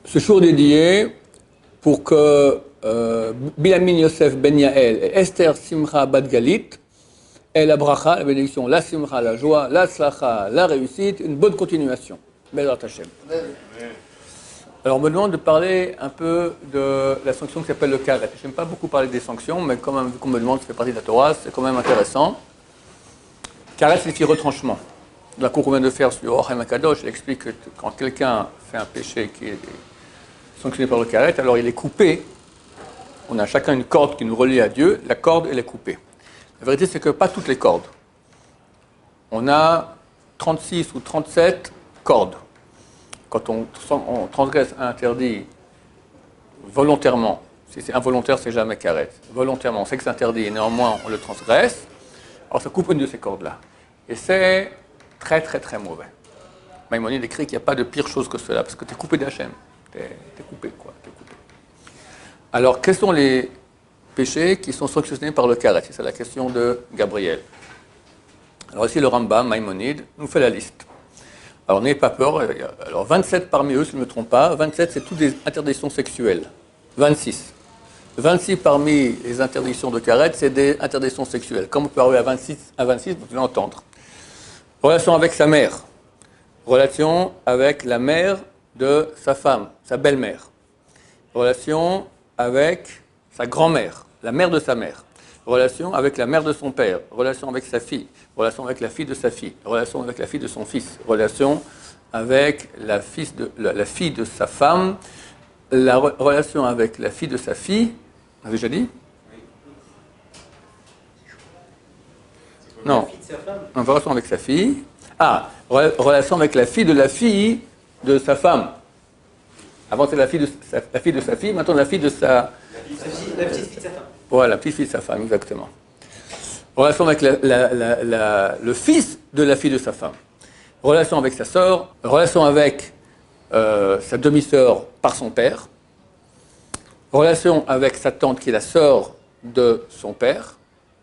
Ce jour dédié pour que Bilamin Yosef Ben Yael et Esther Simcha Bat Galit aient la bracha, la bénédiction, la simcha, la joie, la slacha, la réussite, une bonne continuation. Bezrat Hashem. Alors on me demande de parler un peu de la sanction qui s'appelle le karet. Je n'aime pas beaucoup parler des sanctions, mais quand même, vu qu'on me demande, ça fait partie de la Torah, c'est quand même intéressant. Karet signifie retranchement. Dans la cour qu'on vient de faire sur Orchem Akadosh, elle explique que quand quelqu'un fait un péché qui est sanctionné par le karet, alors il est coupé. On a chacun une corde qui nous relie à Dieu, la corde elle est coupée. La vérité c'est que pas toutes les cordes. On a 36 ou 37 cordes. Quand on transgresse un interdit volontairement, si c'est involontaire, c'est jamais karet. Volontairement, on sait que c'est interdit et néanmoins on le transgresse, alors ça coupe une de ces cordes-là. Et c'est très très très mauvais. Maïmonide écrit qu'il n'y a pas de pire chose que cela, parce que tu es coupé d'Hachem. T'es coupé, quoi. T'es coupé. Alors, quels sont les péchés qui sont sanctionnés par le karet? C'est la question de Gabriel. Alors ici, le Rambam, Maïmonide, nous fait la liste. Alors, n'ayez pas peur. Alors, 27 parmi eux, si je ne me trompe pas, 27, c'est toutes des interdictions sexuelles. 26. 26 parmi les interdictions de karet, c'est des interdictions sexuelles. Comme on peut arriver à 26, vous devez entendre. Relation avec sa mère. Relation avec la mère de sa femme, sa belle-mère. Relation avec sa grand-mère, la mère de sa mère. Relation avec la mère de son père. Relation avec sa fille. Relation avec la fille de sa fille. Relation avec la fille de son fils. Relation avec la fille de sa femme. La relation avec la fille de sa fille. On avait déjà dit? Non. En relation avec sa fille. Ah, relation avec la fille de sa femme. Avant, c'est la fille de sa fille, maintenant la fille de sa... La petite fille de sa femme. Voilà, la petite fille de sa femme, exactement. Relation avec le fils de la fille de sa femme. Relation avec sa sœur. Relation avec sa demi-sœur par son père. Relation avec sa tante qui est la sœur de son père.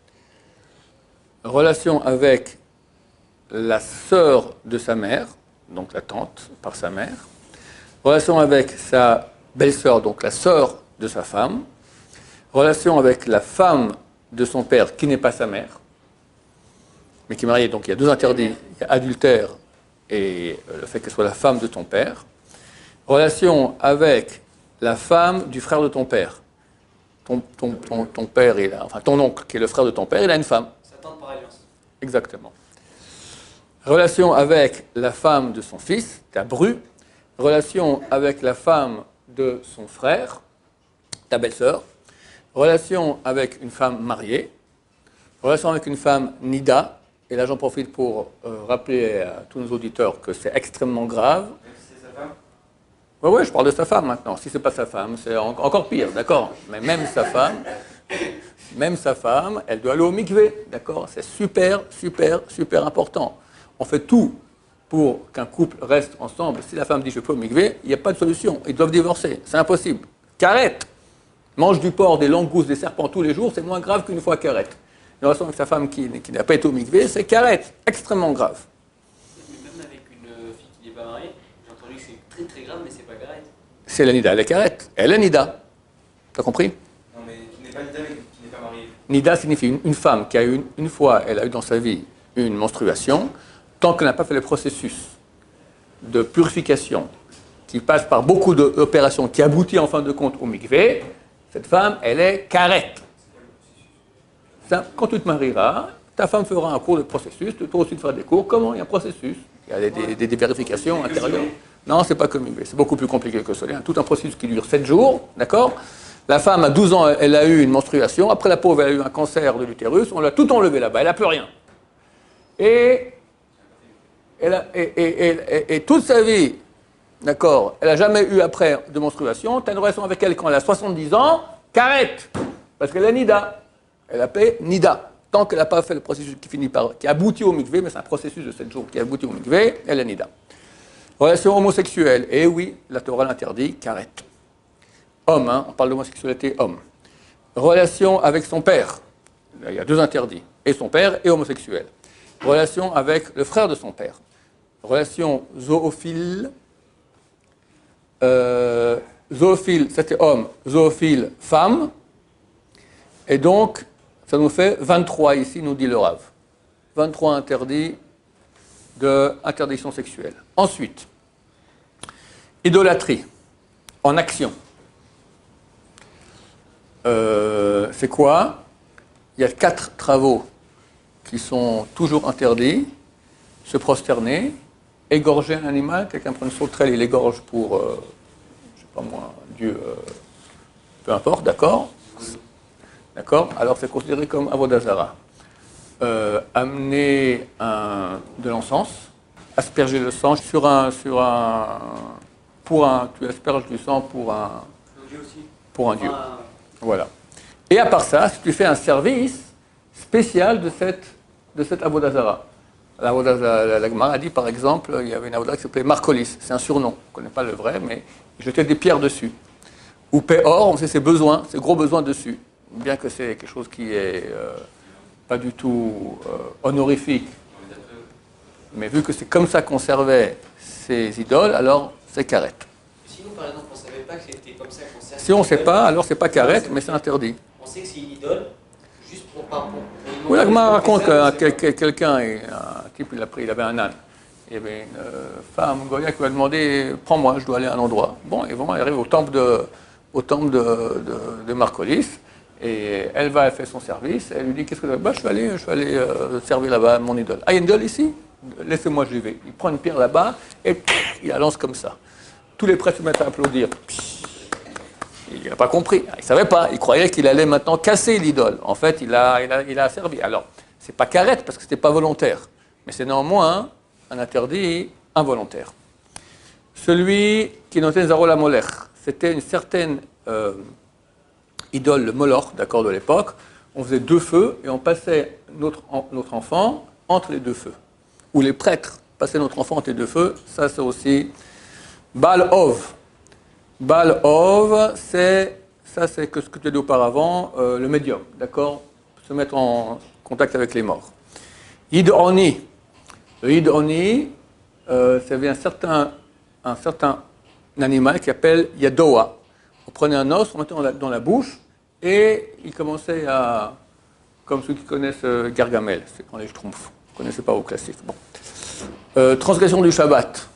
Relation avec la sœur de sa mère, donc la tante par sa mère. Relation avec sa belle-sœur, donc la sœur de sa femme. Relation avec la femme de son père, qui n'est pas sa mère, mais qui est mariée. Donc il y a deux interdits. Il y a adultère et le fait qu'elle soit la femme de ton père. Relation avec la femme du frère de ton père. Ton père, enfin ton oncle, qui est le frère de ton père, il a une femme. Sa tante par alliance. Exactement. Relation avec la femme de son fils, ta bru. Relation avec la femme de son frère, ta belle-sœur. Relation avec une femme mariée. Relation avec une femme nida. Et là, j'en profite pour rappeler à tous nos auditeurs que c'est extrêmement grave. Même si c'est sa femme? Oui, je parle de sa femme maintenant. Si ce n'est pas sa femme, c'est encore pire, d'accord? Mais même sa femme, elle doit aller au mikvé, d'accord? C'est super, super, super important. On fait tout pour qu'un couple reste ensemble. Si la femme dit « je peux au mikvé », il n'y a pas de solution. Ils doivent divorcer. C'est impossible. Karet. Mange du porc, des langoustes, des serpents tous les jours, c'est moins grave qu'une fois karet. Une relation avec sa femme qui n'a pas été au mikvé, c'est karet. Extrêmement grave. Mais même avec une fille qui n'est pas mariée, j'ai entendu que c'est très très grave, mais c'est pas karet. C'est la nida, elle est karet. Elle est nida. T'as compris? Non, mais qui n'est pas nida, mais qui n'est pas mariée. Nida signifie une femme qui a eu une fois, elle a eu dans sa vie une menstruation, tant qu'elle n'a pas fait le processus de purification qui passe par beaucoup d'opérations, qui aboutit en fin de compte au mikvé, cette femme, elle est karet. Quand tu te marieras, ta femme fera un cours de processus, toi aussi tu feras des cours. Comment? Il y a un processus. Il y a des vérifications intérieures. Non, c'est pas comme mikvé, c'est beaucoup plus compliqué que cela. Il y a tout un processus qui dure 7 jours, d'accord? La femme, à 12 ans, elle a eu une menstruation. Après, la pauvre, elle a eu un cancer de l'utérus. On l'a tout enlevé là-bas. Elle n'a plus rien. Et toute sa vie, d'accord, elle n'a jamais eu après de menstruation. Tu as une relation avec elle quand elle a 70 ans, karet. Parce qu'elle est nida. Elle appelle nida. Tant qu'elle n'a pas fait le processus qui aboutit au mikvé, mais c'est un processus de 7 jours qui aboutit au mikvé, elle est nida. Relation homosexuelle. Et oui, la Torah l'interdit, karet. Homme, hein, on parle d'homosexualité homme. Relation avec son père. Il y a deux interdits. Et son père et homosexuel. Relation avec le frère de son père. Relation zoophile zoophile, c'était homme, zoophile, femme. Et donc, ça nous fait 23 ici, nous dit le Rav. 23 interdits d'interdiction sexuelle. Ensuite, idolâtrie, en action. C'est quoi? Il y a 4 travaux qui sont toujours interdits. Se prosterner, égorger un animal, quelqu'un prend une sauterelle, il égorge pour, je sais pas moi, Dieu, peu importe, d'accord? D'accord? Alors c'est considéré comme avodah zara. Amener de l'encens, asperger le sang tu asperges du sang pour un dieu. Voilà. Et à part ça, si tu fais un service spécial de cette avodah zara. La Gemara a dit, par exemple, il y avait une avodah qui s'appelait Marcolis, c'est un surnom, on ne connaît pas le vrai, mais il jetait des pierres dessus. Ou Péor, on sait ses besoins, ses gros besoins dessus. Bien que c'est quelque chose qui est pas du tout honorifique, mais vu que c'est comme ça qu'on servait ces idoles, alors c'est karet. Si nous, par exemple, on ne savait pas que c'était comme ça qu'on servait. Si on ne sait pas, alors c'est pas karet, mais c'est interdit. On sait que c'est une idole, juste pour oui, la Gemara raconte que quelqu'un, un type, il avait un âne. Il y avait une femme, Goya, qui lui a demandé « Prends-moi, je dois aller à un endroit ». Bon, et vraiment, elle arrive au temple de Marcolis, et elle fait son service, elle lui dit « Qu'est-ce que tu veux ?»« Je vais aller servir là-bas mon idole. »« Ah, il y a une idole ici ? Laissez-moi, j'y vais. » Il prend une pierre là-bas, et il la lance comme ça. Tous les prêtres se mettent à applaudir. Il n'a pas compris, il ne savait pas, il croyait qu'il allait maintenant casser l'idole. En fait, il a servi. Alors, ce n'est pas karet parce que ce n'était pas volontaire, mais c'est néanmoins un interdit involontaire. Celui qui notait Zaro la Molech, c'était une certaine idole, le Moloch, d'accord, de l'époque. On faisait 2 feux et on passait notre enfant entre les 2 feux. Ou les prêtres passaient notre enfant entre les 2 feux, ça c'est aussi Baal Ov. Baal Ov, c'est ce que tu as dit auparavant, le médium, d'accord? Se mettre en contact avec les morts. Yid Oni. Le Yid Oni, c'est un certain animal qui s'appelle Yadoa. On prenait un os, on mettait dans la bouche, et il commençait à, comme ceux qui connaissent Gargamel, c'est quand les Schtroumpfs, vous ne connaissez pas au classique. Bon. Transgression du Shabbat.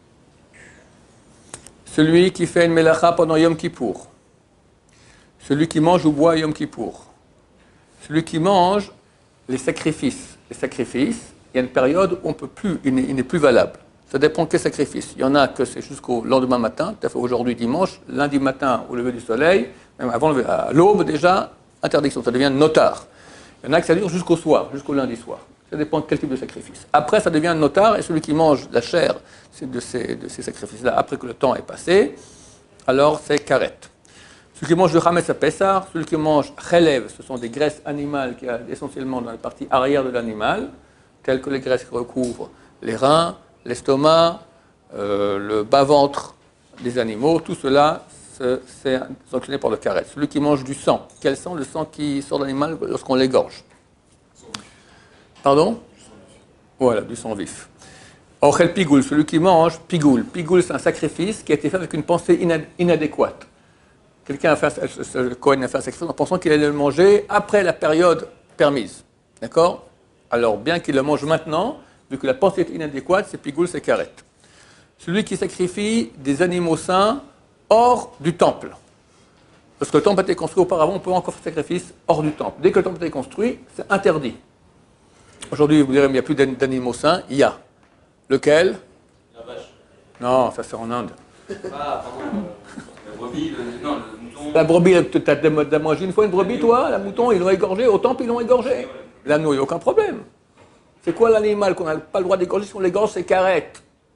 Celui qui fait une melacha pendant Yom Kippour. Celui qui mange ou boit Yom Kippour. Celui qui mange les sacrifices. Les sacrifices, il y a une période où on peut plus, il n'est plus valable. Ça dépend de quel sacrifice. Il y en a que c'est jusqu'au lendemain matin, tout à fait aujourd'hui dimanche, lundi matin au lever du soleil, même avant à l'aube déjà, interdiction, ça devient notar. Il y en a que ça dure jusqu'au soir, jusqu'au lundi soir. Ça dépend de quel type de sacrifice. Après, ça devient notar, et celui qui mange la chair de ces sacrifices-là, après que le temps est passé, alors c'est karet. Celui qui mange le chametz à Pessah, celui qui mange chelev, ce sont des graisses animales qui y a essentiellement dans la partie arrière de l'animal, telles que les graisses qui recouvrent les reins, l'estomac, le bas-ventre des animaux, tout cela, c'est sanctionné par le karet. Celui qui mange du sang, quel sang? Le sang qui sort de l'animal lorsqu'on l'égorge. Pardon? Voilà, du sang vif. Ochel pigoul, celui qui mange pigoul. Pigoul, c'est un sacrifice qui a été fait avec une pensée inadéquate. Quelqu'un le Kohen a fait un sacrifice en pensant qu'il allait le manger après la période permise. D'accord? Alors, bien qu'il le mange maintenant, vu que la pensée est inadéquate, c'est pigoul, c'est karet. Celui qui sacrifie des animaux saints hors du temple. Parce que le temple a été construit auparavant, on peut encore faire sacrifice hors du temple. Dès que le temple a été construit, c'est interdit. Aujourd'hui, vous direz, mais il n'y a plus d'animaux saints. Il y a. Lequel? La vache. Non, ça c'est en Inde. Ah, pardon. La brebis, le mouton. La brebis, tu as mangé une fois une brebis, toi? La mouton, ils l'ont égorgé. Au temple, ils l'ont égorgé. L'agneau, il n'y a aucun problème. C'est quoi l'animal qu'on n'a pas le droit d'égorger? Si on l'égorge, c'est karet.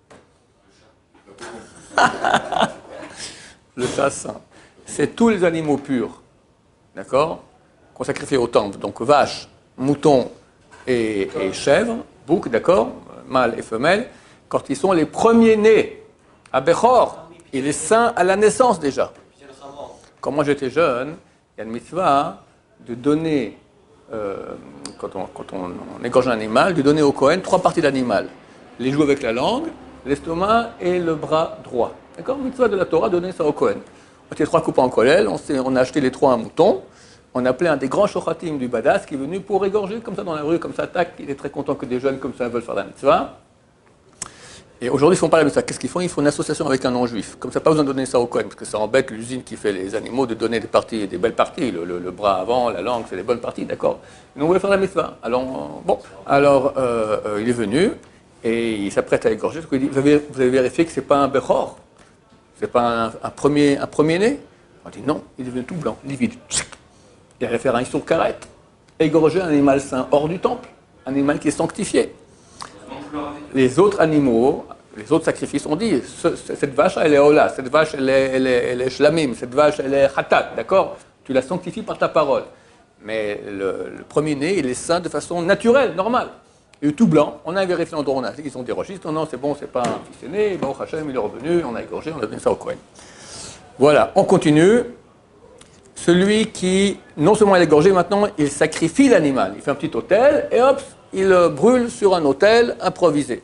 Le chat saint. C'est tous les animaux purs, d'accord, qu'on sacrifie au temple. Donc vache, mouton et chèvre, bouc, d'accord, mâle et femelle, quand ils sont les premiers nés à Bechor, il est saint à la naissance déjà. Quand moi j'étais jeune, il y a une mitzvah de donner, quand on égorge un animal, de donner au Kohen 3 parties d'animal. Les joues avec la langue, l'estomac et le bras droit. D'accord? Mitzvah de la Torah, donner ça au Kohen. On était 3 coupes en kollel, on a acheté les 3 un mouton, on a appelé un des grands shochatim du Badass qui est venu pour égorger comme ça dans la rue, comme ça, tac, il est très content que des jeunes comme ça veulent faire la mitzvah. Et aujourd'hui, ils ne font pas la mitzvah. Qu'est-ce qu'ils font? Ils font une association avec un non-juif. Comme ça, pas besoin de donner ça au Kohen, parce que ça embête l'usine qui fait les animaux de donner des parties, des belles parties, le bras avant, la langue, c'est des bonnes parties, d'accord? Nous, on voulait faire la mitzvah. Alors, il est venu et il s'apprête à égorger. Il dit, vous avez vérifié que ce n'est pas un bechor? C'est pas un premier-né? On dit non, il est devenu tout blanc, livide. Il allait faire un sur carrette, égorger un animal saint hors du temple, un animal qui est sanctifié. Les autres animaux, les autres sacrifices, on dit, cette vache, elle est hola, cette vache, elle est shlamim, cette vache, elle est khatat, d'accord? Tu la sanctifies par ta parole. Mais le premier-né, il est saint de façon naturelle, normale. Il est tout blanc, on a vérifié l'endroit, on a dit qu'ils ont des registres, non, c'est bon, c'est pas un fils aîné, Baruch Hashem, il est revenu, on a égorgé, on a donné ça au Kohen. Voilà, on continue. Celui qui, non seulement il est égorgé, maintenant, il sacrifie l'animal. Il fait un petit autel, et hop, il le brûle sur un autel improvisé.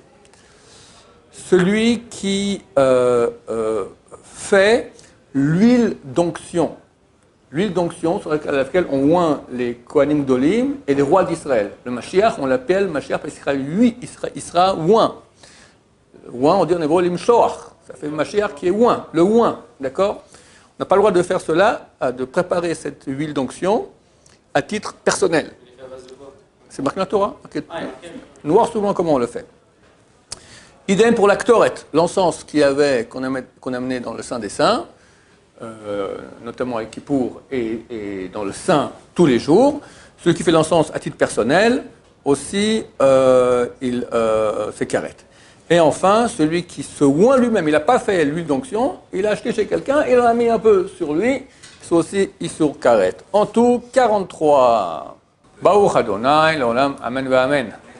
Celui qui fait l'huile d'onction. L'huile d'onction sur laquelle on oint les Kohanim d'Olim et les rois d'Israël. Le Mashiach, on l'appelle Mashiach parce qu'il sera oint. Oint, on dit en hébreu l'imshoach. Ça fait le Mashiach qui est oint, le oint, d'accord? On n'a pas le droit de faire cela, de préparer cette huile d'onction à titre personnel. C'est marqué dans la Torah? Okay. Noir souvent, comment on le fait? Idem pour la Ktoret, l'encens qu'on amenait dans le Saint des Saints, notamment à Kippour et dans le Saint tous les jours. Celui qui fait l'encens à titre personnel, aussi, il s'écarrête. Et enfin, celui qui se oint lui-même, il n'a pas fait l'huile d'onction, il a acheté chez quelqu'un, il en a mis un peu sur lui, c'est aussi Issour Karet. En tout, 43. Baruch Adonai, l'olam, amen va amen.